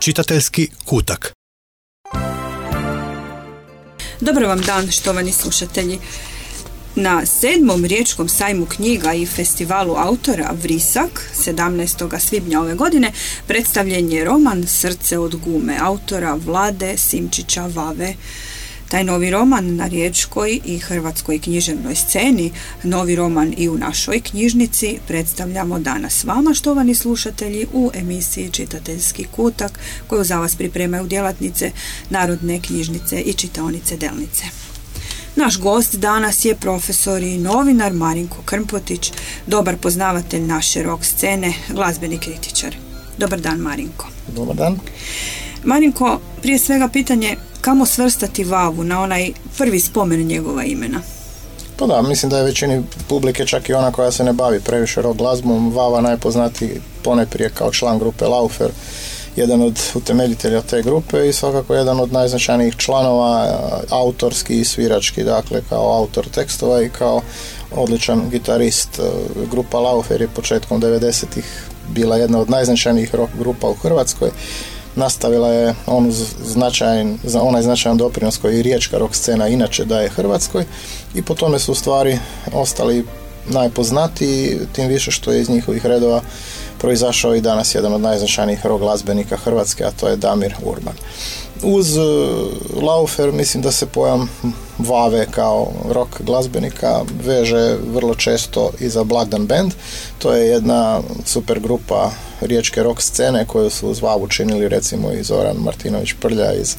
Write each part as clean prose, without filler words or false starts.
Čitateljski kutak. Dobar vam dan, štovani slušatelji. Na 7. Riječkom sajmu knjiga i festivalu autora Vrisak 17. svibnja ove godine predstavljen je roman Srce od gume autora Vlade Simčića Vave. Taj novi roman na riječkoj i hrvatskoj književnoj sceni, novi roman i u našoj knjižnici, predstavljamo danas vama, štovani slušatelji, u emisiji Čitateljski kutak koju za vas pripremaju djelatnice Narodne knjižnice i čitaonice Delnice. Naš gost danas je profesor i novinar Marinko Krmpotić, dobar poznavatelj naše rock scene, glazbeni kritičar. Dobar dan, Marinko. Dobar dan. Marinko, prije svega pitanje, kamo svrstati Vavu na onaj prvi spomen njegova imena? Pa da, mislim da je većini publike, čak i ona koja se ne bavi previše rock glazbom, Vava najpoznatiji ponajprije kao član grupe Laufer, jedan od utemeljitelja te grupe i svakako jedan od najznačajnijih članova, autorski i svirački, dakle kao autor tekstova i kao odličan gitarist. Grupa Laufer je početkom 90-ih bila jedna od najznačajnijih rock grupa u Hrvatskoj. Nastavila je onaj značajan doprinos koji i riječka rock scena inače daje Hrvatskoj i po tome su u stvari ostali najpoznatiji, tim više što je iz njihovih redova proizašao i danas jedan od najznačajnijih rock glazbenika Hrvatske, a to je Damir Urban. Uz Laufer mislim da se pojam Vave kao rock glazbenika veže vrlo često i za Blagdan Band. To je jedna super grupa riječke rock scene koju su uz Vavu činili recimo i Zoran Martinović Prlja iz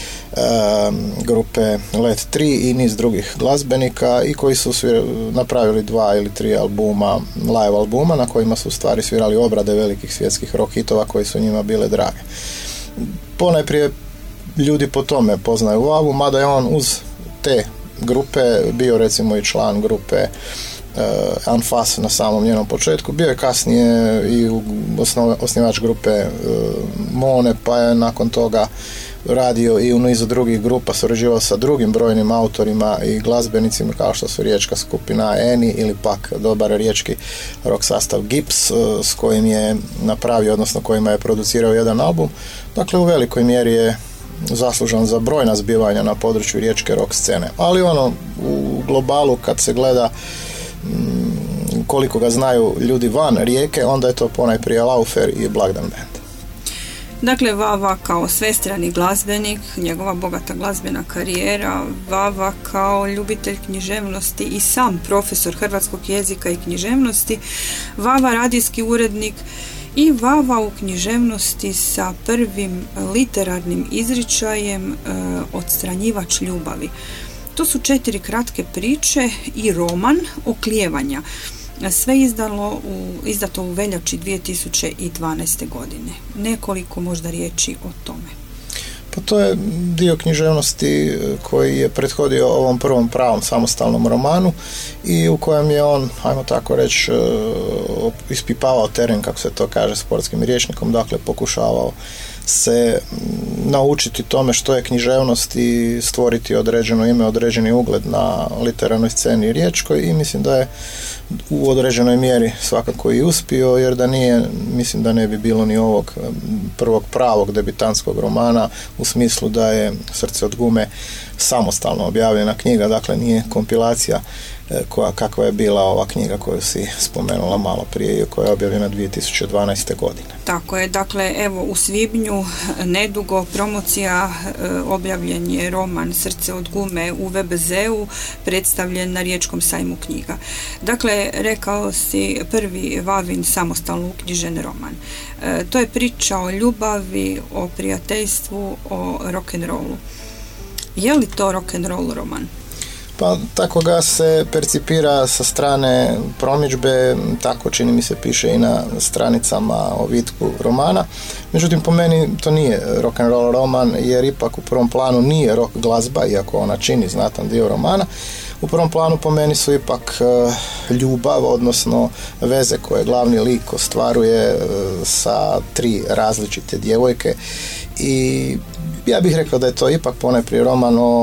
grupe Let 3 i niz drugih glazbenika i koji su napravili 2 ili 3 albuma, live albuma na kojima su u stvari svirali obrade velikih svjetskih rock hitova koji su njima bile drage. Ponajprije ljudi po tome poznaju Vavu, mada je on uz te grupe bio recimo i član grupe Anfas na samom njenom početku, bio je kasnije i osnivač grupe Mone, pa je nakon toga radio i u nizu drugih grupa, surađivao sa drugim brojnim autorima i glazbenicima kao što su riječka skupina Eni ili pak dobar riječki rock sastav Gips s kojim je napravio, odnosno kojima je producirao jedan album. Dakle, u velikoj mjeri je zaslužan za brojna zbivanja na području riječke rock scene. Ali u globalu kad se gleda koliko ga znaju ljudi van Rijeke, onda je to ponajprije Laufer i Blagdan Band. Dakle, Vava kao svestrani glazbenik, njegova bogata glazbena karijera, Vava kao ljubitelj književnosti i sam profesor hrvatskog jezika i književnosti, Vava radijski urednik i Vava u književnosti sa prvim literarnim izričajem Odstranjivač ljubavi. To su 4 kratke priče i roman Oklijevanja. Sve izdato u veljači 2012. godine. Nekoliko možda riječi o tome. Pa to je dio književnosti koji je prethodio ovom prvom pravom samostalnom romanu i u kojem je on, ajmo tako reći, ispipavao teren, kako se to kaže sportskim rječnikom, dakle pokušavao se naučiti tome što je književnost i stvoriti određeno ime, određeni ugled na literarnoj sceni riječkoj i mislim da je u određenoj mjeri svakako i uspio, jer da nije, mislim da ne bi bilo ni ovog prvog pravog debitantskog romana u smislu da je Srce od gume samostalno objavljena knjiga, dakle nije kompilacija kakva je bila ova knjiga koju si spomenula malo prije i koja je objavljena 2012. godine. Tako je, dakle evo u svibnju nedugo promocija, objavljen je roman Srce od gume u VBZ-u, predstavljen na Riječkom sajmu knjiga. Dakle, rekao si prvi Vavin samostalno uknjižen roman. To je priča o ljubavi, o prijateljstvu, o rock'n'rollu. Je li to rock'n'roll roman? Pa tako ga se percipira sa strane promidžbe, tako čini mi se piše i na stranicama o vitku romana. Međutim, po meni to nije rock'n'roll roman, jer ipak u prvom planu nije rock glazba, iako ona čini znatan dio romana. U prvom planu po meni su ipak ljubav, odnosno veze koje glavni lik ostvaruje sa 3 različite djevojke i ja bih rekao da je to ipak ponajprije roman o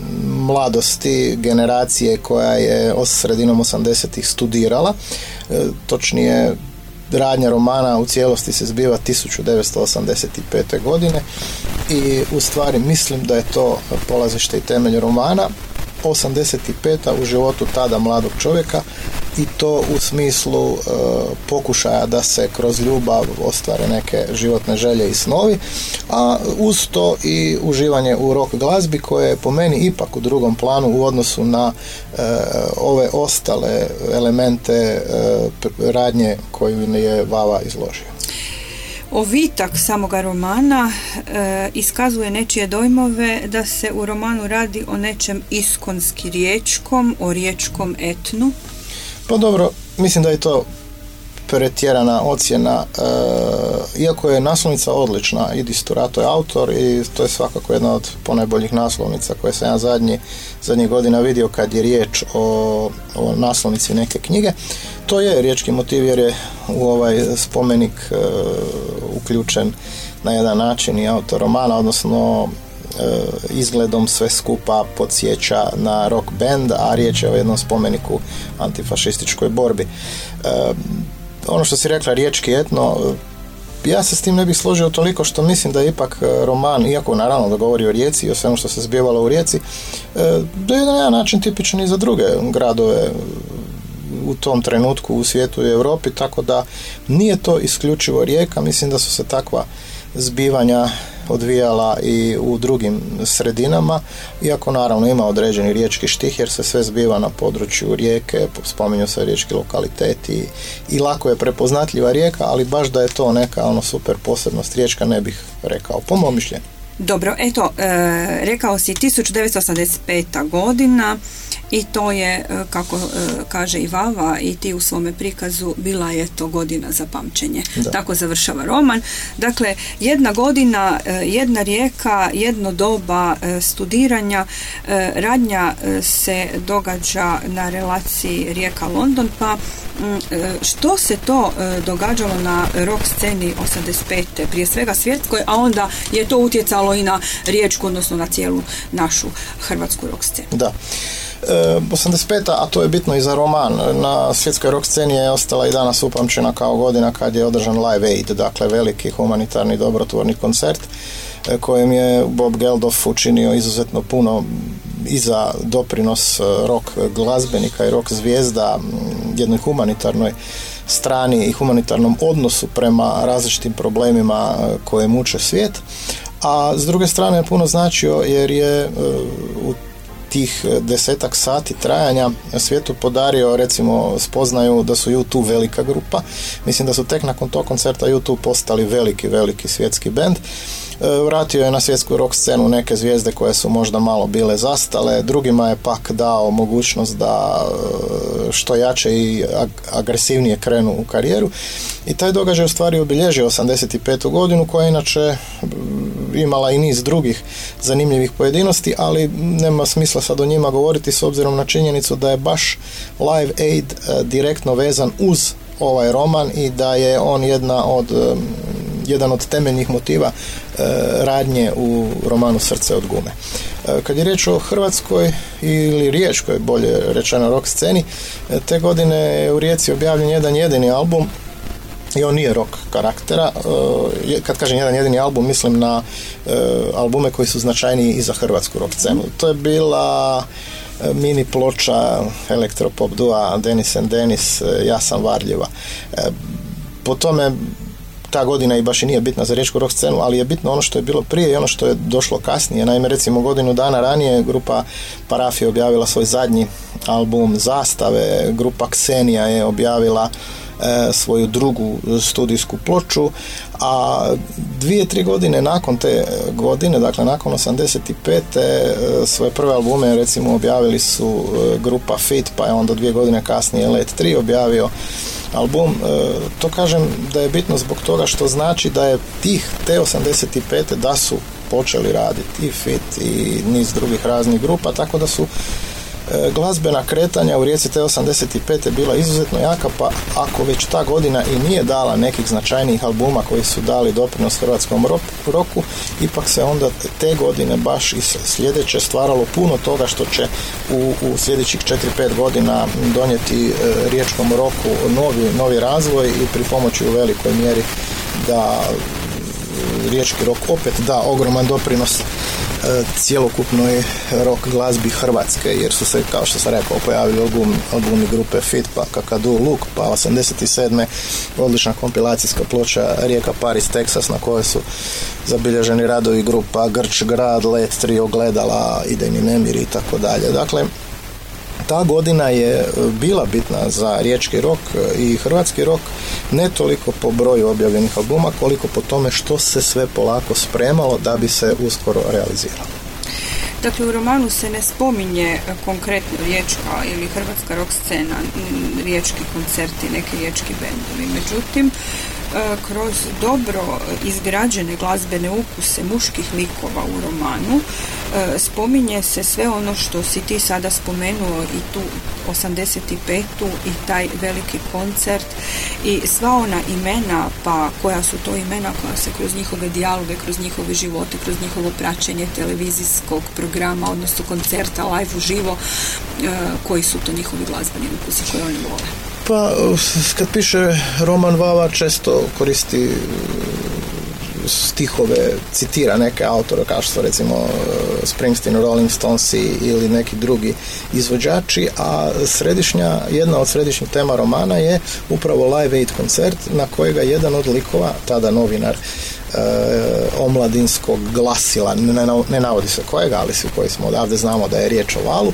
mladosti generacije koja je sredinom 80-ih studirala, točnije radnja romana u cijelosti se zbiva 1985. godine i u stvari mislim da je to polazište i temelj romana. 85. u životu tada mladog čovjeka i to u smislu pokušaja da se kroz ljubav ostvare neke životne želje i snovi, a uz to i uživanje u rock glazbi koje je po meni ipak u drugom planu u odnosu na ove ostale elemente radnje koju je Vava izložio. Ovitak samoga romana iskazuje nečije dojmove da se u romanu radi o nečem iskonski riječkom, o riječkom etnu. Pa dobro, mislim da je to pretjerana ocjena, iako je naslovnica odlična, Idis Turato je autor i to je svakako jedna od ponajboljih naslovnica koje sam ja zadnjih godina vidio kad je riječ o naslovnici neke knjige. To je riječki motiv jer je u ovaj spomenik uključen na jedan način i autor romana, odnosno izgledom sve skupa podsjeća na rock band, a riječ je o jednom spomeniku antifašističkoj borbi. Ono što si rekla, riječki etno, ja se s tim ne bih složio toliko što mislim da je ipak roman, iako naravno da govori o Rijeci i o svemu što se zbivalo u Rijeci, da je na jedan način tipičan i za druge gradove u tom trenutku u svijetu i Europi, tako da nije to isključivo Rijeka, mislim da su se takva zbivanja odvijala i u drugim sredinama, iako naravno ima određeni riječki štih jer se sve zbiva na području Rijeke, spominju se riječki lokaliteti i lako je prepoznatljiva Rijeka, ali baš da je to neka super posebnost riječka ne bih rekao, po mom mišljenju. Dobro, eto, rekao si 1985. godina i to je, kako kaže i Vava i ti u svome prikazu, bila je to godina za pamćenje. Da. Tako završava roman. Dakle, jedna godina, jedna rijeka, jedno doba studiranja, radnja se događa na relaciji Rijeka-London, pa što se to događalo na rock sceni 85. prije svega svjetskoj, a onda je to utjecalo i na riječku, odnosno na cijelu našu hrvatsku rock scenu. Da. 85. a to je bitno i za roman, na svjetskoj rock sceni je ostala i danas upamćena kao godina kad je održan Live Aid, dakle veliki humanitarni dobrotvorni koncert kojem je Bob Geldof učinio izuzetno puno i za doprinos rock glazbenika i rock zvijezda jednoj humanitarnoj strani i humanitarnom odnosu prema različitim problemima koje muče svijet, a s druge strane je puno značio jer je u tih 10-ak sati trajanja svijetu podario recimo spoznaju da su U2 velika grupa. Mislim da su tek nakon tog koncerta U2 postali veliki svjetski bend. Vratio je na svjetsku rock scenu neke zvijezde koje su možda malo bile zastale, drugima je pak dao mogućnost da što jače i agresivnije krenu u karijeru i taj događaj u stvari obilježio 85. godinu koja je inače imala i niz drugih zanimljivih pojedinosti, ali nema smisla sad o njima govoriti s obzirom na činjenicu da je baš Live Aid direktno vezan uz ovaj roman i da je on jedan od temeljnih motiva radnje u romanu Srce od gume. Kad je riječ o hrvatskoj ili riječkoj, bolje rečeno, rock sceni, te godine je u Rijeci objavljen jedan jedini album i on nije rock karaktera. Kad kažem jedan jedini album, mislim na albume koji su značajniji i za hrvatsku rock scenu. To je bila mini ploča elektropop dua Denis and Denis, Ja sam varljiva. Po tome ta godina i baš i nije bitna za riječku rock scenu, ali je bitno ono što je bilo prije i ono što je došlo kasnije. Naime, recimo godinu dana ranije grupa Parafija objavila svoj zadnji album Zastave, grupa Ksenija je objavila svoju drugu studijsku ploču, a 2-3 godine nakon te godine, dakle nakon 85. svoje prve albume recimo objavili su grupa Fit, pa je onda 2 godine kasnije Let 3 objavio album. To kažem da je bitno zbog toga što znači da je te 85. da su počeli raditi i Fit i niz drugih raznih grupa, tako da su Glazbena kretanja u Rijeci te 85. je bila izuzetno jaka, pa ako već ta godina i nije dala nekih značajnijih albuma koji su dali doprinos hrvatskom roku, ipak se onda te godine baš i sljedeće stvaralo puno toga što će u sljedećih 4-5 godina donijeti riječkom roku novi razvoj i pripomoći u velikoj mjeri da riječki rok opet da ogroman doprinos cjelokupnoj rock glazbi Hrvatske, jer su se, kao što sam rekao, pojavili albumi grupe Fit, pa Kakadu, Luk, pa 87. odlična kompilacijska ploča Rijeka, Paris, Teksas, na kojoj su zabilježeni radovi grupa Grč, Grad, Let, Trio, Gledala, Idejni nemiri i tako dalje. Dakle, ta godina je bila bitna za riječki rock i hrvatski rock, ne toliko po broju objavljenih albuma, koliko po tome što se sve polako spremalo da bi se uskoro realiziralo. Dakle, u romanu se ne spominje konkretno riječka ili hrvatska rock scena, riječki koncerti, neki riječki bendovi. Međutim, kroz dobro izgrađene glazbene ukuse muških likova u romanu spominje se sve ono što si ti sada spomenuo i tu 85. i taj veliki koncert i sva ona imena, pa koja su to imena koja se kroz njihove dijaloge, kroz njihove živote, kroz njihovo praćenje televizijskog programa, odnosno koncerta live uživo, koji su to njihovi glazbeni ukusi koje oni vole. Pa, kad piše roman, Vava često koristi stihove, citira neke autore kao što su recimo Springsteen, Rolling Stones ili neki drugi izvođači, a jedna od središnjih tema romana je upravo Live Aid koncert na kojega jedan od likova, tada novinar omladinskog glasila, ne navodi se kojega, ali svi koji smo odavde znamo da je riječ o Valu,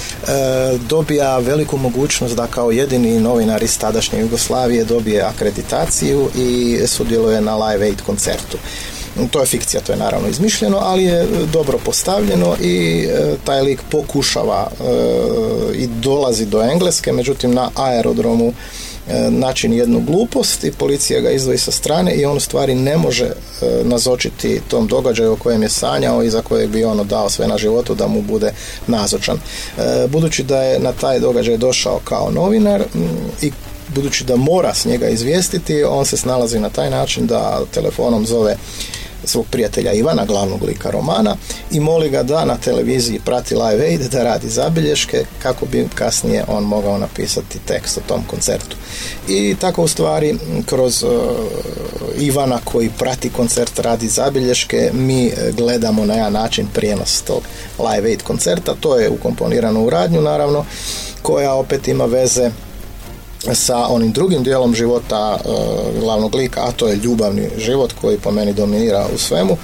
dobija veliku mogućnost da kao jedini novinar iz tadašnje Jugoslavije dobije akreditaciju i sudjeluje na Live Aid koncertu. To je fikcija, to je naravno izmišljeno, ali je dobro postavljeno i taj lik pokušava i dolazi do Engleske, međutim na aerodromu načini jednu glupost i policija ga izdvoji sa strane i on u stvari ne može nazočiti tom događaju o kojem je sanjao i za kojeg bi ono dao sve na životu da mu bude nazočan. Budući da je na taj događaj došao kao novinar i budući da mora s njega izvijestiti, on se snalazi na taj način da telefonom zove svog prijatelja Ivana, glavnog lika romana, i moli ga da na televiziji prati Live Aid, da radi zabilješke kako bi kasnije on mogao napisati tekst o tom koncertu. I tako u stvari kroz Ivana koji prati koncert, radi zabilješke, mi gledamo na jedan način prijenos tog Live Aid koncerta. To je ukomponirano u radnju, naravno, koja opet ima veze sa onim drugim dijelom života glavnog lika, a to je ljubavni život koji po meni dominira u svemu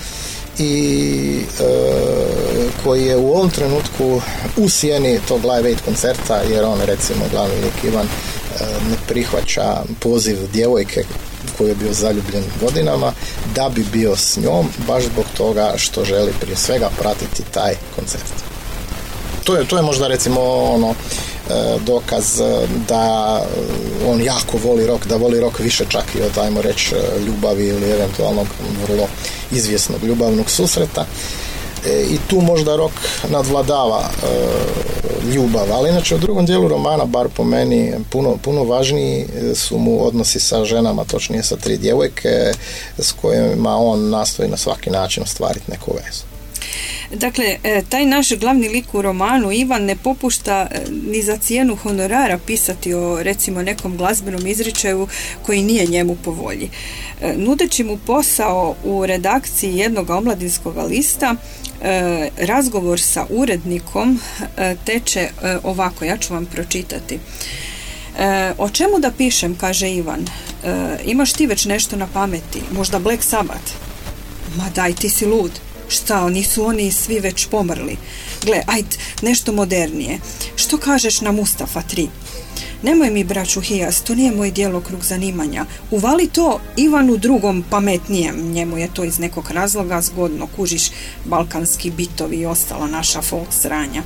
i koji je u ovom trenutku u sjeni tog Live Aid koncerta, jer on, recimo, glavni lik Ivan ne prihvaća poziv djevojke koji je bio zaljubljen godinama da bi bio s njom, baš zbog toga što želi prije svega pratiti taj koncert. To je možda, recimo, dokaz da on jako voli rock, da voli rock više čak i od, ajmo reći, ljubavi ili eventualnog vrlo izvjesnog ljubavnog susreta. I tu možda rock nadvladava ljubav, ali inače u drugom dijelu romana, bar po meni, puno važniji su mu odnosi sa ženama, točnije sa 3 djevojke s kojima on nastoji na svaki način ostvariti neku vezu. Dakle, taj naš glavni lik u romanu, Ivan, ne popušta ni za cijenu honorara pisati o, recimo, nekom glazbenom izričaju koji nije njemu po volji. Nudeći mu posao u redakciji jednog omladinskog lista, razgovor sa urednikom teče ovako, ja ću vam pročitati. O čemu da pišem, kaže Ivan. Imaš ti već nešto na pameti? Možda Black Sabbath? Ma daj, ti si lud. Šta, nisu oni svi već pomrli? Gle, ajde, nešto modernije. Što kažeš na Mustafa 3? Nemoj mi, braću Hijas, to nije moj djelokrug zanimanja. Uvali to Ivanu drugom pametnijem. Njemu je to iz nekog razloga zgodno, kužiš, balkanski bitovi i ostala naša folk sranja.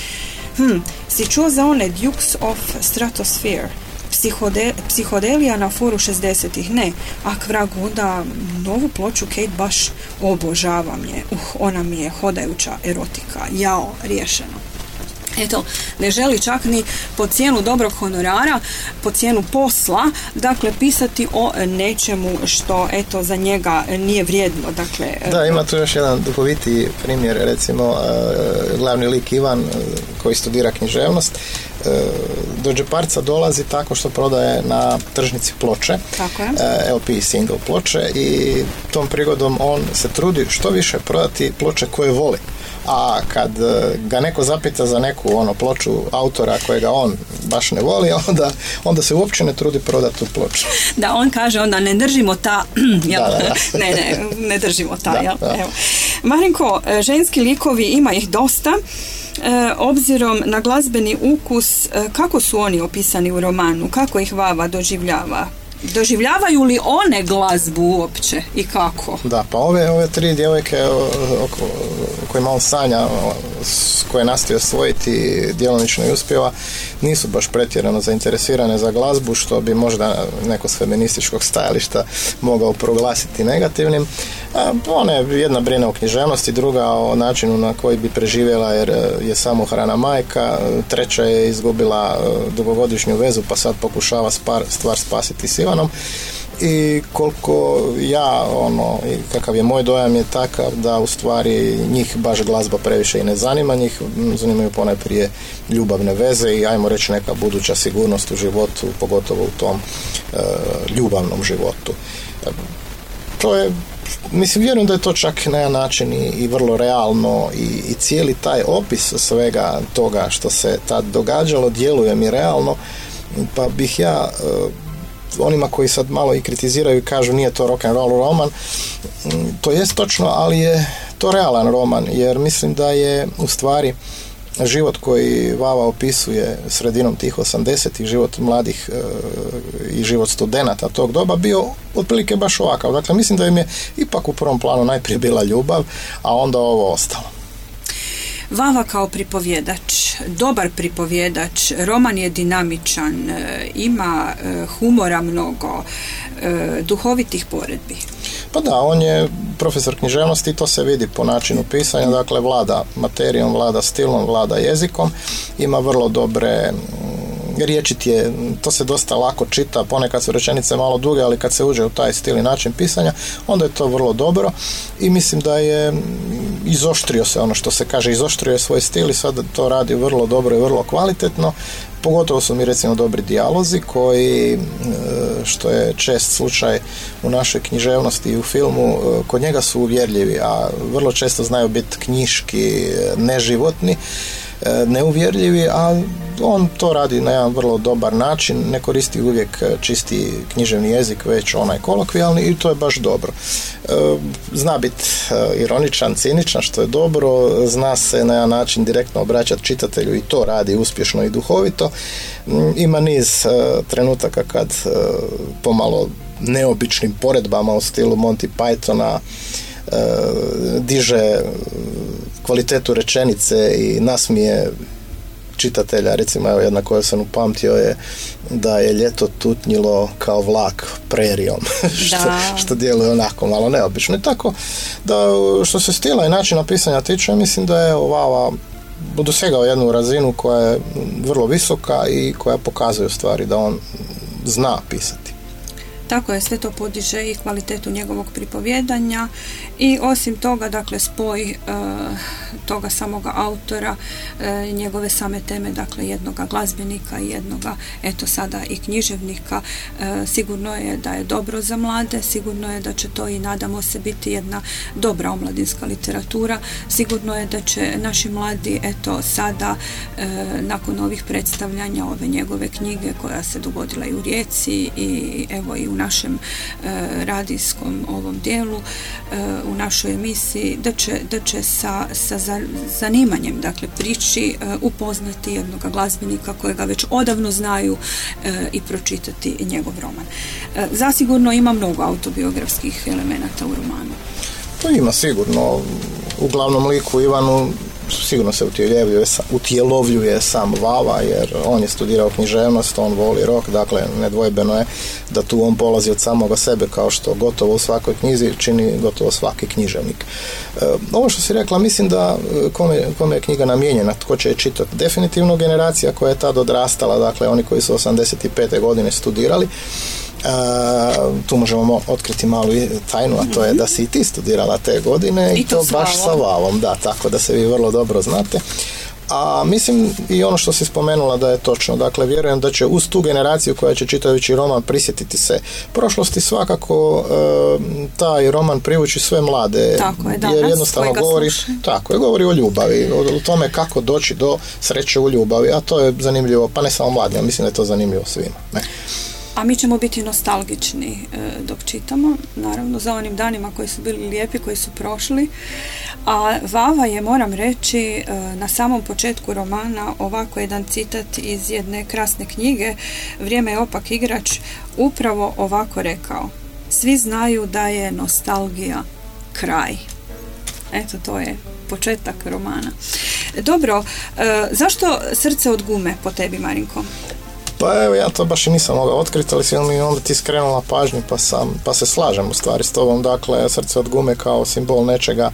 Si čuo za one Dukes of Stratosphere? Psihodelija na foru 60-ih? Ne. Ak vragu, onda novu ploču Kate baš obožavam je. Ona mi je hodajuća erotika. Jao, riješeno. eto, ne želi čak ni po cijenu dobrog honorara, po cijenu posla, dakle, pisati o nečemu što, eto, za njega nije vrijedno. Dakle, da, ima tu još jedan duhovitiji primjer, recimo, glavni lik Ivan, koji studira književnost, do džeparca dolazi tako što prodaje na tržnici ploče, LP single ploče, i tom prigodom on se trudi što više prodati ploče koje voli. A kad ga neko zapita za neku ploču autora kojega on baš ne voli, onda se uopće ne trudi prodati tu ploču. Da, on kaže onda ne držimo ta, jel? Da. Ne držimo ta, jel? Evo. Marinko, ženski likovi, ima ih dosta. Obzirom na glazbeni ukus, kako su oni opisani u romanu? Kako ih Vava doživljava? Doživljavaju li one glazbu uopće i kako? Da, pa ove tri djevojke o kojima on sanja, koje nastoji osvojiti, djelomično i uspjeva, nisu baš pretjerano zainteresirane za glazbu, što bi možda neko s feminističkog stajališta mogao proglasiti negativnim. Jedna brine o književnosti, druga o načinu na koji bi preživjela jer je samohrana majka, treća je izgubila dugogodišnju vezu pa sad pokušava stvar spasiti s Ivanom. I koliko kakav je moj dojam je takav da u stvari njih baš glazba previše i ne zanima, njih zanimaju ponajprije ljubavne veze i ajmo reći neka buduća sigurnost u životu, pogotovo u tom ljubavnom životu. To je, vjerujem da je to čak na jedan način i vrlo realno i cijeli taj opis svega toga što se tad događalo djeluje mi realno, pa bih ja onima koji sad malo i kritiziraju i kažu nije to rock and roll roman, to jest točno, ali je to realan roman, jer mislim da je u stvari život koji Vava opisuje sredinom tih 80-ih, život mladih i život studenata tog doba bio otprilike baš ovakav. Dakle, mislim da im je ipak u prvom planu najprije bila ljubav, a onda ovo ostalo. Vava kao pripovjedač, dobar pripovjedač, roman je dinamičan, ima humora mnogo, duhovitih poredbi. Pa da, on je profesor književnosti i to se vidi po načinu pisanja, dakle vlada materijom, vlada stilom, vlada jezikom, ima vrlo dobre riječit je, to se dosta lako čita, ponekad su rečenice malo duge, ali kad se uđe u taj stil i način pisanja, onda je to vrlo dobro i mislim da je izoštrio se, što se kaže, izoštrio je svoj stil i sad to radi vrlo dobro i vrlo kvalitetno. Pogotovo su mi recimo dobri dijalozi koji, što je čest slučaj u našoj književnosti i u filmu, kod njega su uvjerljivi, a vrlo često znaju biti knjiški, neživotni, neuvjerljivi, a on to radi na jedan vrlo dobar način, ne koristi uvijek čisti književni jezik, već onaj kolokvijalni i to je baš dobro. Zna biti ironičan, ciničan, što je dobro, zna se na jedan način direktno obraćati čitatelju i to radi uspješno i duhovito. Ima niz trenutaka kad pomalo neobičnim poredbama u stilu Monty Pythona diže kvalitetu rečenice i nasmije čitatelja. Recimo, evo jedna koju sam upamtio je da je ljeto tutnjilo kao vlak prerijom, što djeluje onako malo neobično. I tako da što se stila i načina pisanja tiče, mislim da je Vava dosegao jednu razinu koja je vrlo visoka i koja pokazuje u stvari da on zna pisati. Tako je, sve to podiže i kvalitetu njegovog pripovjedanja i osim toga, dakle, spoj toga samoga autora, njegove same teme, dakle, jednoga glazbenika i jednoga, eto sada i književnika, sigurno je da je dobro za mlade, sigurno je da će to i nadamo se biti jedna dobra omladinska literatura, sigurno je da će naši mladi, eto sada, nakon ovih predstavljanja ove njegove knjige koja se dogodila i u Rijeci i evo i u našem radijskom ovom dijelu, u našoj emisiji, da će sa zanimanjem, dakle, prići upoznati jednog glazbenika kojega već odavno znaju i pročitati njegov roman. Zasigurno ima mnogo autobiografskih elemenata u romanu. To ima sigurno. U glavnom liku Ivanu sigurno se utjelovljuje sam Vava, jer on je studirao književnost, on voli rock, dakle nedvojbeno je da tu on polazi od samoga sebe, kao što gotovo u svakoj knjizi čini gotovo svaki književnik. Ovo što si rekla, mislim da kome je knjiga namijenjena, tko će je čitati, definitivno generacija koja je tad odrastala, dakle oni koji su 85. godine studirali. Tu možemo otkriti malu tajnu, a to je da si i ti studirala te godine i to baš sa Vavom, da, tako da se vi vrlo dobro znate. A mislim i ono što si spomenula da je točno, dakle vjerujem da će uz tu generaciju koja će čitajući roman prisjetiti se prošlosti, svakako taj roman privući sve mlade, tako je, da, jer jednostavno govori o ljubavi, o tome kako doći do sreće u ljubavi, a to je zanimljivo, pa ne samo mladim, mislim da je to zanimljivo svima. Ne? A mi ćemo biti nostalgični dok čitamo, naravno za onim danima koji su bili lijepi, koji su prošli. A Vava je, moram reći, na samom početku romana ovako jedan citat iz jedne krasne knjige Vrijeme je opak igrač, upravo ovako rekao: svi znaju da je nostalgija kraj. Eto, to je početak romana. Dobro, zašto Srce od gume po tebi, Marinko? Pa evo, ja to baš i nisam mogao otkriti, ali si mi onda ti skrenula pažnju, pa se slažem u stvari s tobom. Dakle, Srce od gume kao simbol nečega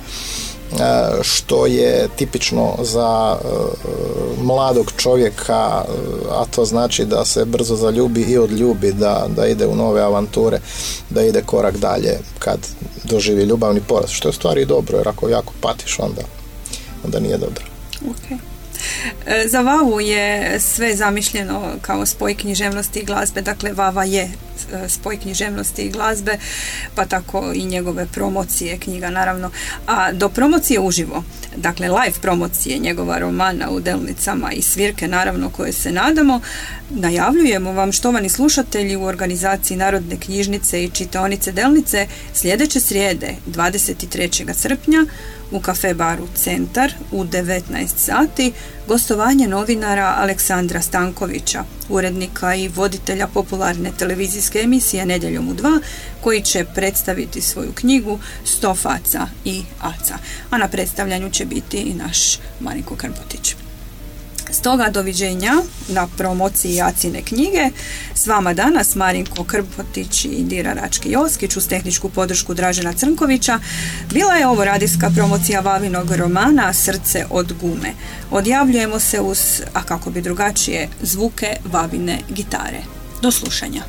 što je tipično za mladog čovjeka, a to znači da se brzo zaljubi i odljubi, da ide u nove avanture, da ide korak dalje kad doživi ljubavni poraz, što je u stvari dobro, jer ako jako patiš onda nije dobro. Okay. Za Vavu je sve zamišljeno kao spoj književnosti i glazbe, dakle Vava je spoj književnosti i glazbe, pa tako i njegove promocije knjiga naravno, a do promocije uživo, dakle live promocije njegova romana u Delnicama i svirke naravno koje se nadamo, najavljujemo vam, štovani slušatelji, u organizaciji Narodne knjižnice i čitaonice Delnice sljedeće srijede 23. srpnja u kafe baru Centar u 19 sati gostovanje novinara Aleksandra Stankovića, urednika i voditelja popularne televizijske emisije Nedjeljom u 2, koji će predstaviti svoju knjigu 100 faca i aca. A na predstavljanju će biti i naš Marinko Krmpotić. Stoga doviđenja na promociji Acine knjige. S vama danas Marinko Krmpotić i Dira Rački-Joskić uz tehničku podršku Dražena Crnkovića. Bila je ovo radijska promocija Vavinog romana Srce od gume. Odjavljujemo se uz, a kako bi drugačije, zvuke Vavine gitare. Do slušanja.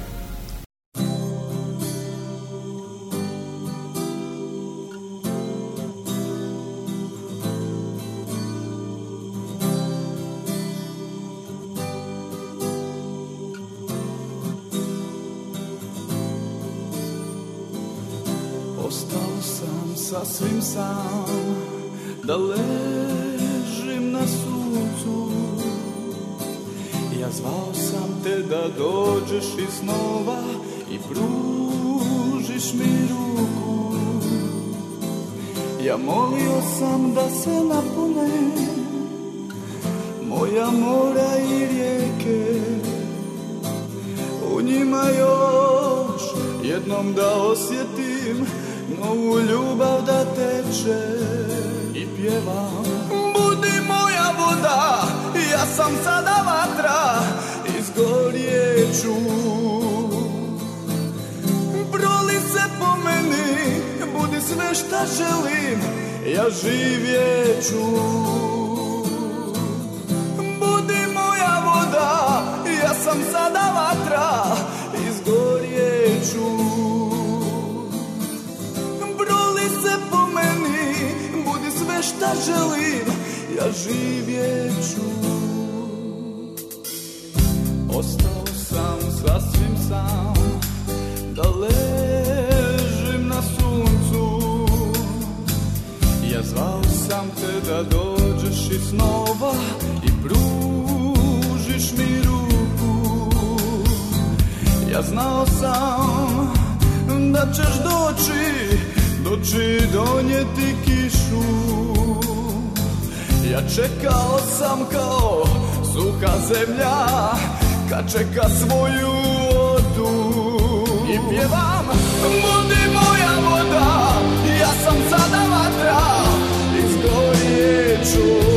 Sasvim sam da ležim na suncu, ja zvao sam te da dođeš iznova i pružiš mi ruku. Ja molio sam da se napune moja mora i rijeke, u njima još jednom da osjetim novu ljubav da teče i pjevam. Budi moja voda, ja sam sada vatra, izgorjeću. Proli se po meni, budi sve šta želim, ja živjeću. Budi moja voda, ja sam sada vatra, izgorjeću. Šta želim, ja živjeću. Ostao sam sasvim sam da ležim na suncu, ja zvao sam te da dođeš iznova i pružiš mi ruku. Ja znao sam da ćeš doći donijeti kišu. Ja čekao sam kao suha zemlja kad čeka svoju vodu. I pjevam, budi moja voda, ja sam sada vatra, izgorjeću.